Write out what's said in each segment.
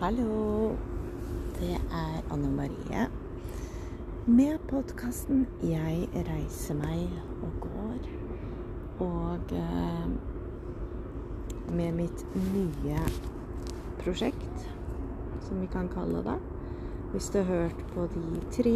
Hallo, det Anne Marie med podcasten Jeg reiser meg og går, og med mitt nye prosjekt, som vi kan kalle det. Hvis du har hørt på de 3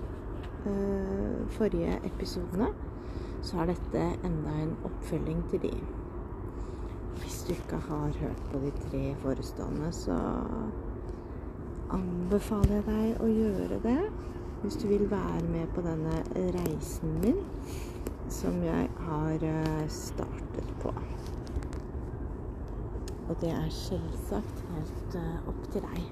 forrige episodene, så dette enda en oppfølging til de. Hvis du ikke har hørt på de 3 forestående, så anbefaler jeg deg å gjøre det. Hvis du vil være med på denne reisen min, som jeg har startet på. Og det selvsagt helt opp til deg.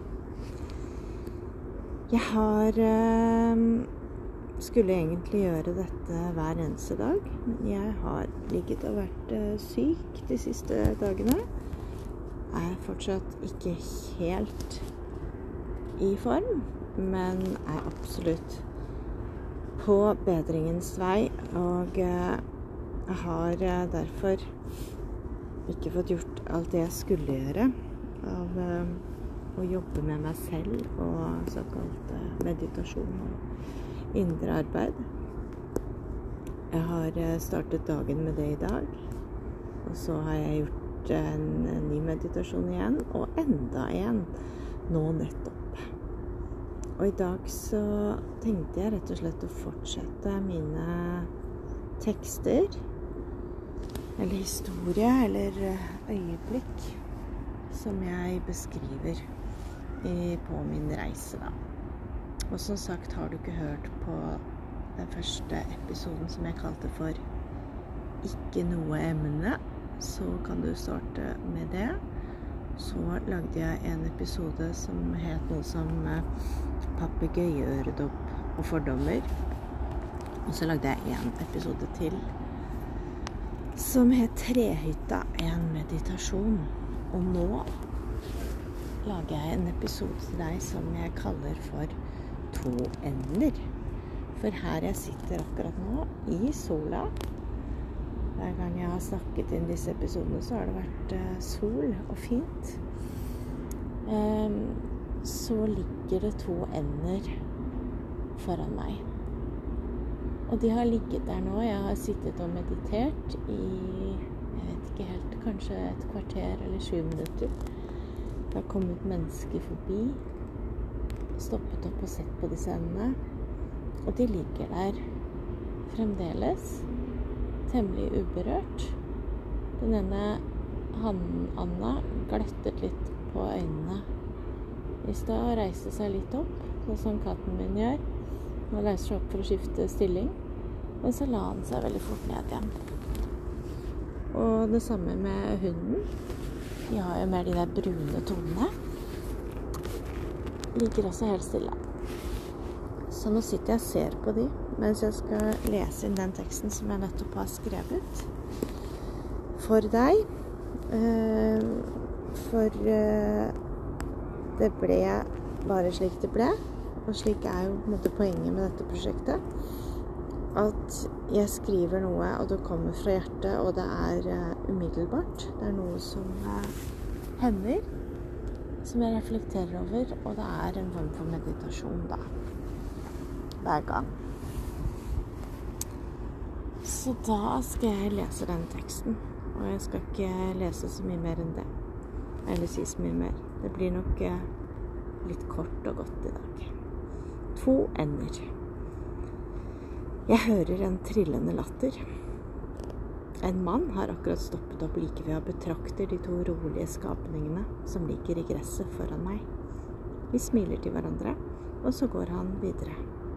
Jeg skulle egentlig gjøre dette hver eneste dag, men jeg har ligget og vært syk de siste dagene. Fortsatt ikke helt i form, men absolutt på bedringens vei, og jeg har derfor ikke fått gjort alt det jeg skulle gjøre av å jobbe med meg selv og såkalt meditasjon og indre arbeid. Jeg har startet dagen med det i dag, og så har jeg gjort en ny meditasjon igjen, og enda en nå nettopp. Og i dag så tenkte jeg rett og slett å fortsette mine tekster, eller historie, eller øyeblikk, som jeg beskriver på min reise da. Og som sagt, har du ikke hørt på den første episoden som jeg kalte for Ikke noe emne, så kan du starte med det. Så lagde jeg en episode som het noe som papegøyeøredopp og fordommer. Og så lagde jeg en episode til som het Trehytta, en meditasjon. Og nå lager jeg en episode til deg som jeg kaller for 2 ender. For her jeg sitter akkurat nå, i sola. Hver gang jeg har snakket inn disse episodene, så har det vært sol og fint. Så ligger det 2 ender foran meg. Og de har ligget der nå. Jeg har sittet og meditert i, jeg vet ikke helt, kanskje et kvarter eller 7 minutter. Det har kommet mennesker forbi, stoppet opp og sett på disse endene, og de ligger der fremdeles, temmelig uberørt. Den ene hannen, Anna, glettet litt på øynene i sted og reiste seg litt opp, sånn som katten min gjør. Han reiser seg opp for å skifte stilling, men så la han seg veldig fort ned igjen. Og det samme med hunden. De har jo mer de der brune tonene. Ligger også helt stille. Så nå sitter jeg og ser på de, mens jeg skal lese inn den teksten som jeg nettopp har skrevet for deg. For det ble bare slik det ble, og slik jo på en måte poenget med dette prosjektet. At jeg skriver noe, og det kommer fra hjertet, og det umiddelbart. Det noe som hender, som jeg reflekterer over, og det en form for meditasjon da, hver gang. Så da skal jeg lese den teksten, og jeg skal ikke lese så mye mer enn det, eller si så mye mer. Det blir nok litt kort og godt i dag. 2 ender. Jeg hører en trillende latter. En mann har akkurat stoppet opp like ved og betrakter de 2 rolige skapningene som ligger i gresset foran meg. Vi smiler til hverandre, og så går han videre.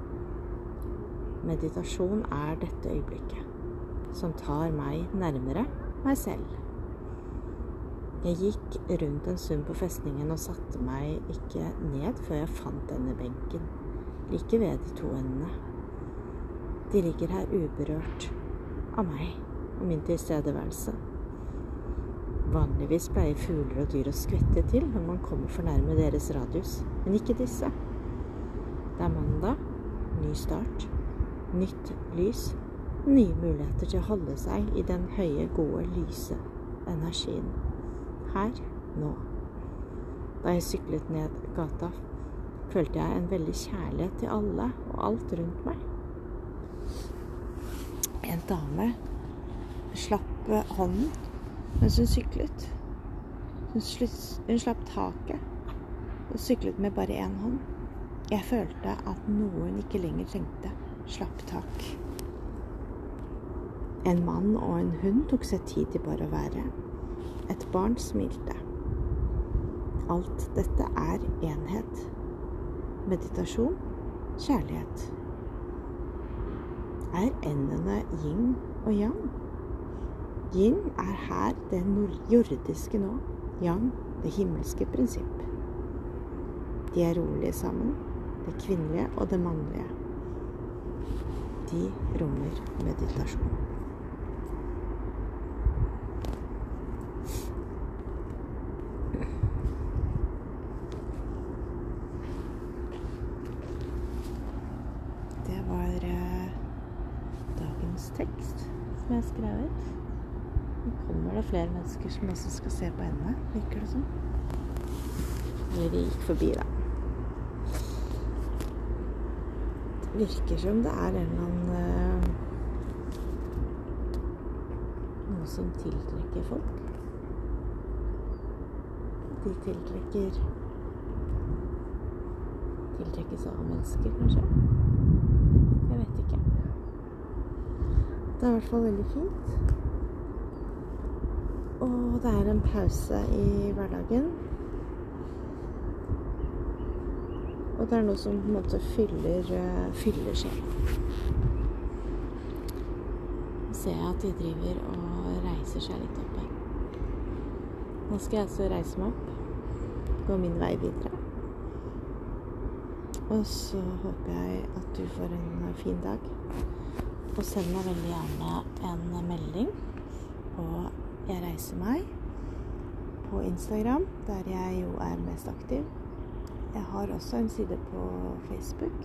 Meditasjon dette øyeblikket, som tar meg nærmere meg selv. Jeg gikk rundt en stund på festningen og satte meg ikke ned før jeg fant denne benken, like ved de 2 endene. De ligger her uberørt av meg og min tilstedeværelse. Vanligvis pleier fugler og dyr å skvette til når man kommer for nærme deres radius, men ikke disse. Det mandag, ny start, nytt lys, nye muligheter til å holde seg i den høye, gode, lyse energien. Her, nå. Da jeg syklet ned gata, følte jeg en veldig kjærlighet til alle og alt rundt meg. En dame slapp hånden mens hun syklet. Hun slapp taket og syklet med bare en hånd. Jeg følte at noen ikke lenger trengte slapp tak. En mann og en hund tok seg tid til bare å være. Et barn smilte. Alt dette er enhet. Meditasjon, kjærlighet. Er endene yin og yang? Yin er her det jordiske nå, yang det himmelske prinsipp. De er rolige sammen, det kvinnelige og det mannlige. De rommer meditasjon. Det var dagens tekst som jeg har skrevet. Nå kommer det flere mennesker som også skal se på henne, virker det som. Eller de gikk forbi da. Det virker som det er en eller annen noe som tiltrekker folk. De tiltrekkes av mennesker, kanskje. Jeg vet ikke. Det er i hvert fall veldig fint. Og det er en pause i hverdagen. Og det er noe som på en måte fyller sjelen. Nå ser jeg at de driver og reiser seg litt opp her. Nå skal jeg altså reise meg opp, gå min vei videre. Og så håper jeg at du får en fin dag. Og send meg veldig gjerne en melding på Jeg reiser meg på Instagram, der jeg jo er mest aktiv. Jeg har også en side på Facebook.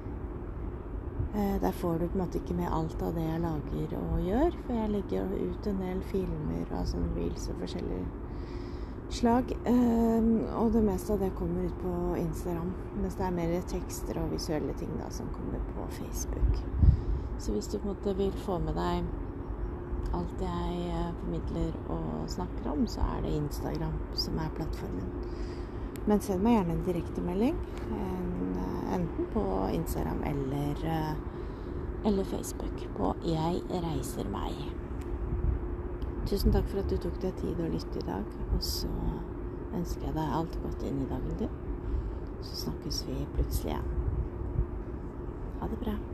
Der får du på en måte ikke med alt av det jeg lager og gjør, for jeg legger ut en del filmer og sånn reels og forskjellige slag. Og det meste av det kommer ut på Instagram, mens det er mer tekster og visuelle ting da, som kommer på Facebook. Så hvis du på en måte vil få med deg alt jeg formidler og snakker om, så er det Instagram som er plattformen. Men send meg gjerne en direktemelding, enten på Instagram eller Facebook, på Jeg reiser meg. Tusen takk for at du tok deg tid å lytte i dag, og så ønsker jeg deg alt godt inn i dagen din. Så snakkes vi plutselig igjen. Ha det bra.